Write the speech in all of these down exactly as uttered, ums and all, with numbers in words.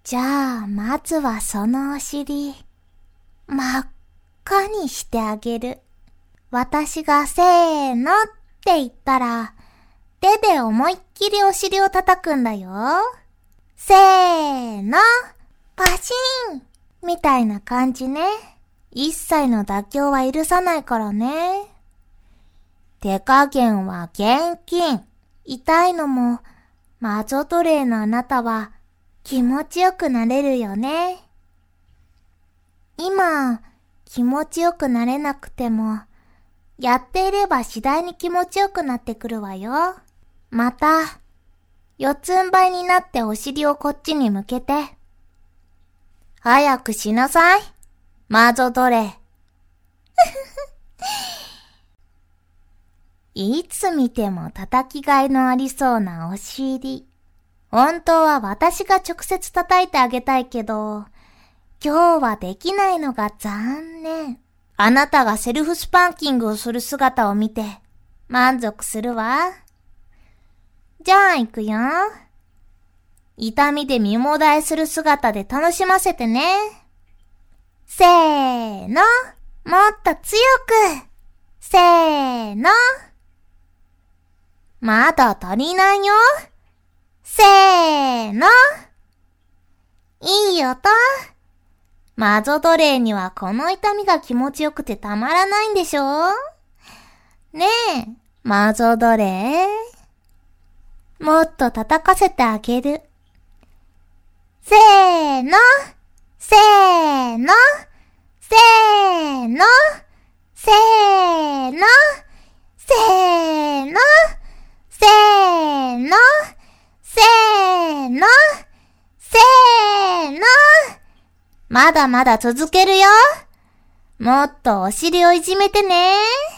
じゃあ、まずはそのお尻、真っ赤にしてあげる。私がせーのって言ったら、手で思いっきりお尻を叩くんだよ。せーの、パシーンみたいな感じね。一切の妥協は許さないからね。手加減は厳禁。痛いのも、マゾトレーのあなたは気持ちよくなれるよね。今、気持ちよくなれなくても、やっていれば次第に気持ちよくなってくるわよ。また、四つん這いになってお尻をこっちに向けて。早くしなさい、マゾトレー。いつ見ても叩きがいのありそうなお尻。本当は私が直接叩いてあげたいけど、今日はできないのが残念。あなたがセルフスパンキングをする姿を見て満足するわ。じゃあ行くよ。痛みで身もだえする姿で楽しませてね。せーの、もっと強く。せーの。まだ足りないよ。せーの。いい音。マゾトレーにはこの痛みが気持ちよくてたまらないんでしょ？ねえ、マゾトレー。もっと叩かせてあげる。せーの、せーの、せーの、せーの、せーの、せーの、せーの、せーの。まだまだ続けるよ。もっとお尻をいじめてね。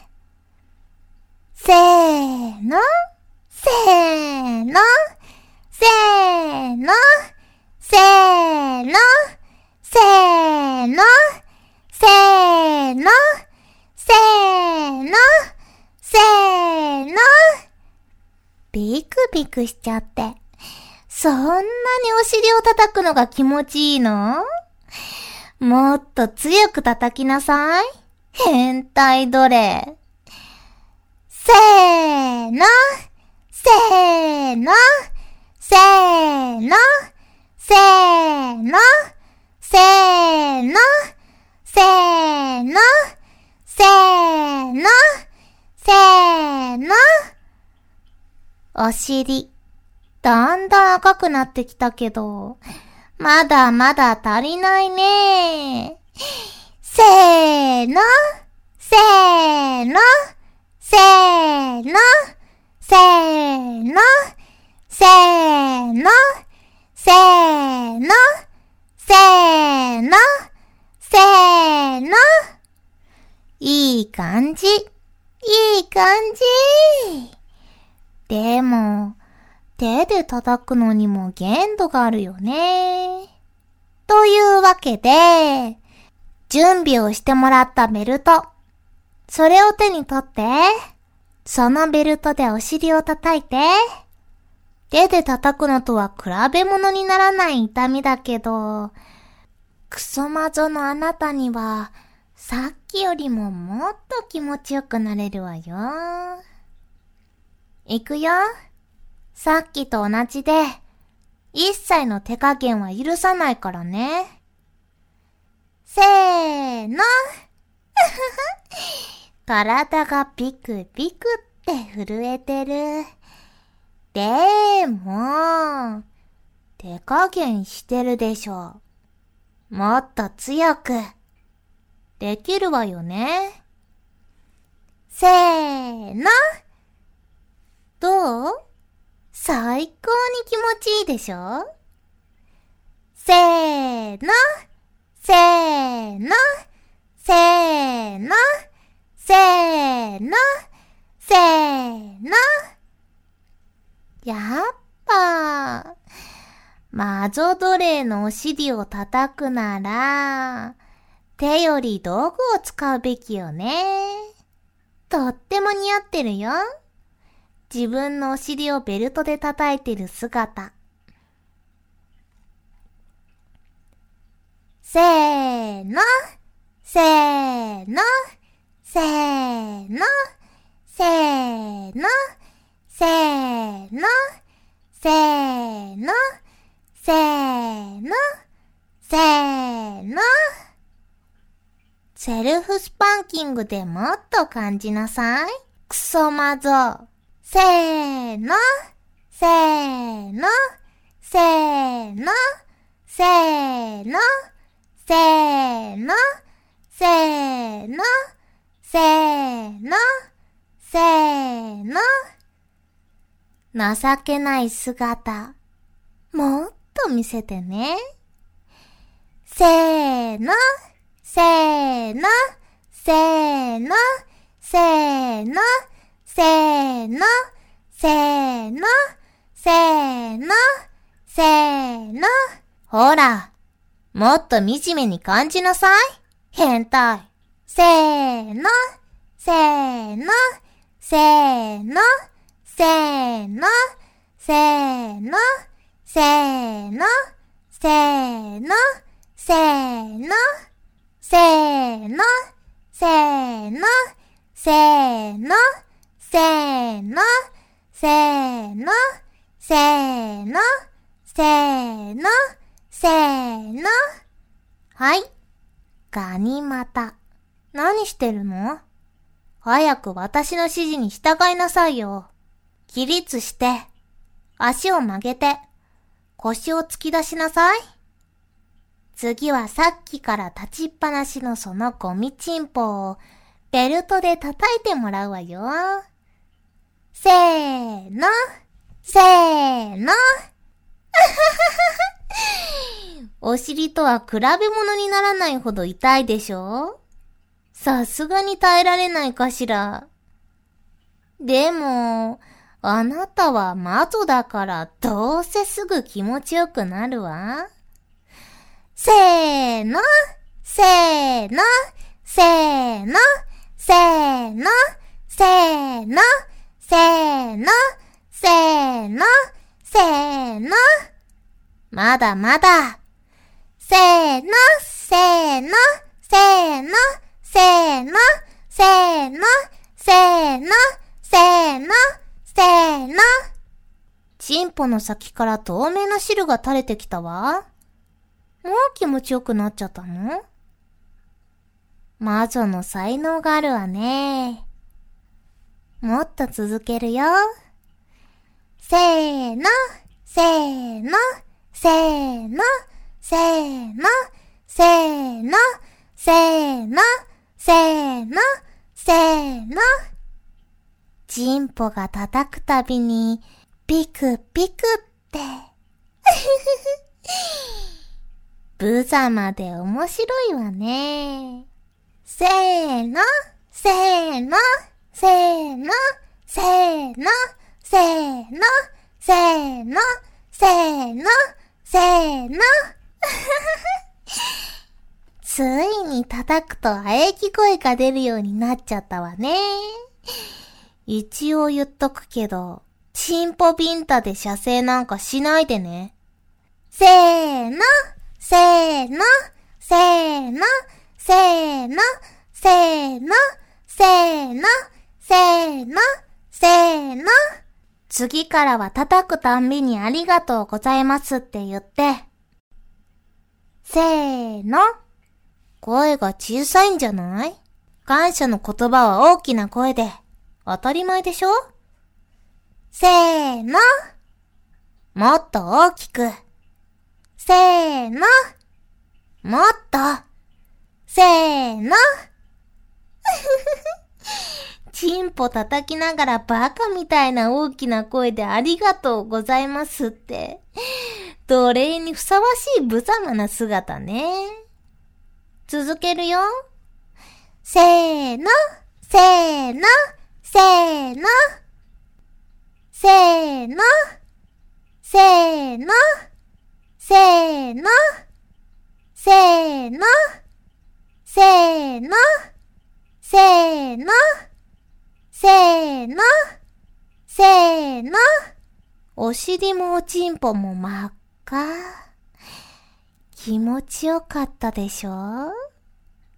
せーの、せーの、せーの、せーの、せーの、せーの、せーの、せーの。ビクビクしちゃって。そんなにお尻を叩くのが気持ちいいの？もっと強く叩きなさい。変態奴隷。せーの、せーの、せーの、せーの、せーの、せーの、せーの、せーの。お尻、だんだん赤くなってきたけど、まだまだ足りないね。せーの、せーの、せーの、せーの、せーの、せーの、せーの、せーの。いい感じ、いい感じ。でも、手で叩くのにも限度があるよね。というわけで、準備をしてもらったベルト。それを手に取って、そのベルトでお尻を叩いて。手で叩くのとは比べ物にならない痛みだけど、クソマゾのあなたには、さっきよりももっと気持ちよくなれるわよ。いくよ。さっきと同じで、一切の手加減は許さないからね。せーの。体がピクピクって震えてる。でも、手加減してるでしょ。もっと強く。できるわよね。せーの。どう？最高に気持ちいいでしょ？せーの、せーの、せーの、せーの、せーの。やっぱ、マゾ奴隷のお尻を叩くなら、手より道具を使うべきよね。とっても似合ってるよ。自分のお尻をベルトで叩いてる姿。 せーの、せーの、せーの、せーの、せーの、せーの、せーの、せーの。セルフスパンキングでもっと感じなさい。クソマゾ。せーの、せーの、せーの、せーの、せーの、せーの、せーの、せーの。情けない姿、もっと見せてね。せーの、せーの、せーの、せーの、せーの、せーの、せーの、せーの。ほら、もっと惨めに感じなさい。変態。せーの、せーの、せーの、せーの、せーの、せーの、せーの、せーの、せーの、せーの、せーの、せーの、せーの、せーの、せーの、せーの。はい。ガニ股。何してるの？早く私の指示に従いなさいよ。起立して、足を曲げて、腰を突き出しなさい。次はさっきから立ちっぱなしのそのゴミチンポをベルトで叩いてもらうわよ。せーの、せーの。お尻とは比べ物にならないほど痛いでしょ？さすがに耐えられないかしら。でも、あなたはマゾだからどうせすぐ気持ちよくなるわ。せーの、せーの、せーの、せーの、せーの、せーの、せーの、せーの。まだまだ。せーの、せーの、せーの、せーの、せーの、せーの、せーの、せーの。チンポの先から透明な汁が垂れてきたわ。もう気持ちよくなっちゃったの？魔女の才能があるわね。もっと続けるよ。せーの、せーの、せーの、せーの、せーの、せーの、せーの、せーの。チンポが叩くたびに、ピクピクって。ブザまで面白いわね。せーの、せーの、せーの、せーの、せーの、せーの、せーの、せーの。ついに叩くと喘ぎ声が出るようになっちゃったわね。一応言っとくけど、チンポビンタで射精なんかしないでね。せーの、せーの、せーの、せーの、せーの、せーの、せーの、せーの。次からは叩くたんびにありがとうございますって言って。せーの。声が小さいんじゃない？感謝の言葉は大きな声で。当たり前でしょ？せーの。もっと大きく。せーの。もっと。せーの。チンポ叩きながらバカみたいな大きな声でありがとうございますって、奴隷にふさわしい無様な姿ね。続けるよ。せーの、せーの、せーの。せーの、せーの、せーの、せーの、せーの、せーの、せーの、せーの。お尻もおちんぽも真っ赤。 気持ちよかったでしょ？